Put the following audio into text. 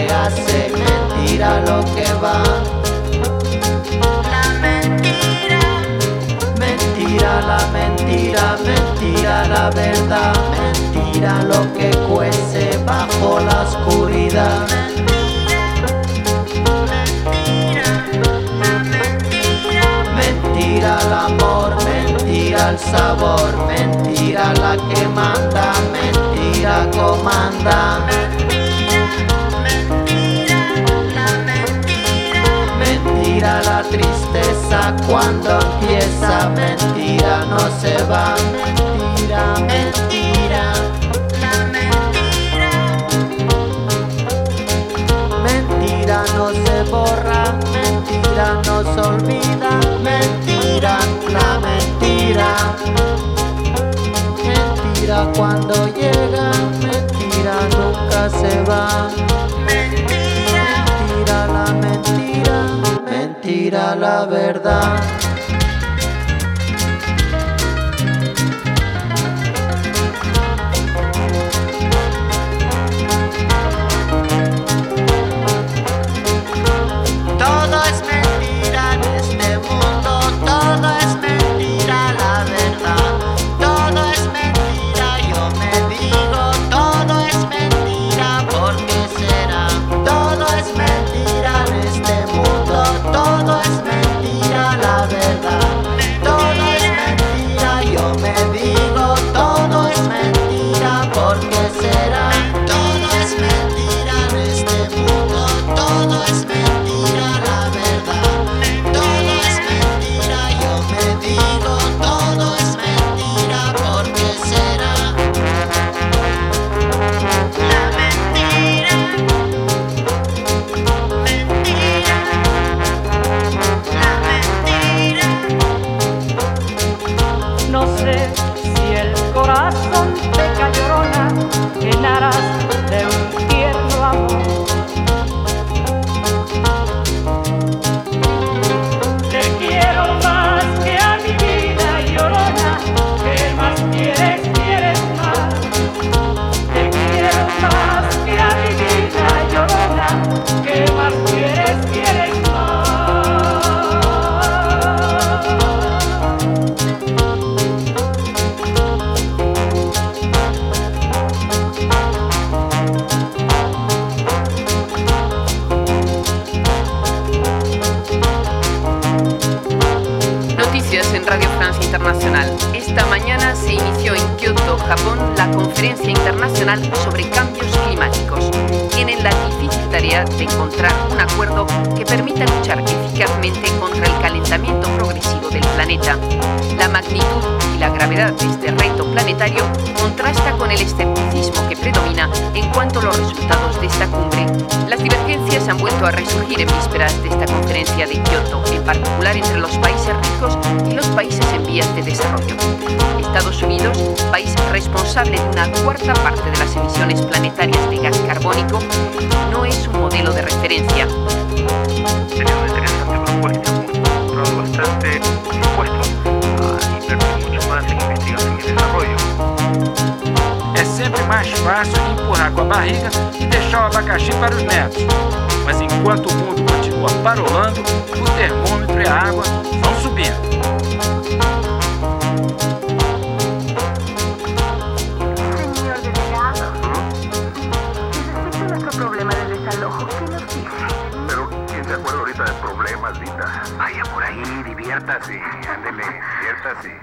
que hace, mentira lo que va. La mentira, mentira la mentira, mentira la verdad, mentira lo que cuece bajo la oscuridad. Mentira el amor, mentira el sabor, mentira la que manda, mentira comanda. Mentira la tristeza cuando empieza, mentira no se va. Mentira, mentira, la mentira. Mentira no se borra, mentira no se olvida, mentira, la mentira. Mentira cuando llega, mentira nunca se va. Mentira la mentira, mentira la verdad. Todo es mentira en este mundo, todo es mentira la verdad. Todo es mentira, yo me digo, todo es mentira, ¿por qué será? Todo es mentira en este mundo, todo es mentira la verdad. Todo es mentira, yo me digo, todo es mentira, ¿por qué será? Todo es mentira en este mundo, todo es mentira la verdad. Todo es mentira, yo me digo, todo es mentira, ¿por qué será? La mentira, mentira, la mentira. No sé si el corazón peca llorona en aras de un tierno amor. Te quiero más que a mi vida llorona, ¿qué más quieres, quieres más? Te quiero más que a mi vida llorona, ¿qué más quieres, quieres más? Noticias en Radio Francia Internacional. Esta mañana se inició en Kioto, Japón, la Conferencia Internacional sobre Cambios Climáticos. Tienen la difícil tarea de encontrar un acuerdo que permita luchar eficazmente contra el calentamiento progresivo del planeta. La magnitud y la gravedad de este reto planetario contrasta con el escepticismo que predomina en cuanto a los resultados de esta cumbre. Las divergencias han vuelto a resurgir en vísperas de esta conferencia de Kioto, en particular entre los países ricos y los países en vías de desarrollo. Estados Unidos, país responsable de una cuarta parte de las emisiones planetarias de gas carbónico, no es un modelo de referencia. Sería una interesante propuesta, mostrado bastante dispuesto a invertir mucho más em investigação e desenvolvimento. É sempre mais fácil empurrar com a barriga e deixar o abacaxi para os netos. Mas enquanto o mundo continua parolando, o termômetro e a água vão subindo. Señor delegado, respecto a nuestro problema de desalojo, ¿qué nos dice? Pero, ¿quién se acuerda ahorita de problemas, Linda? Vaya por ahí, diviértase, ándele, diviértase.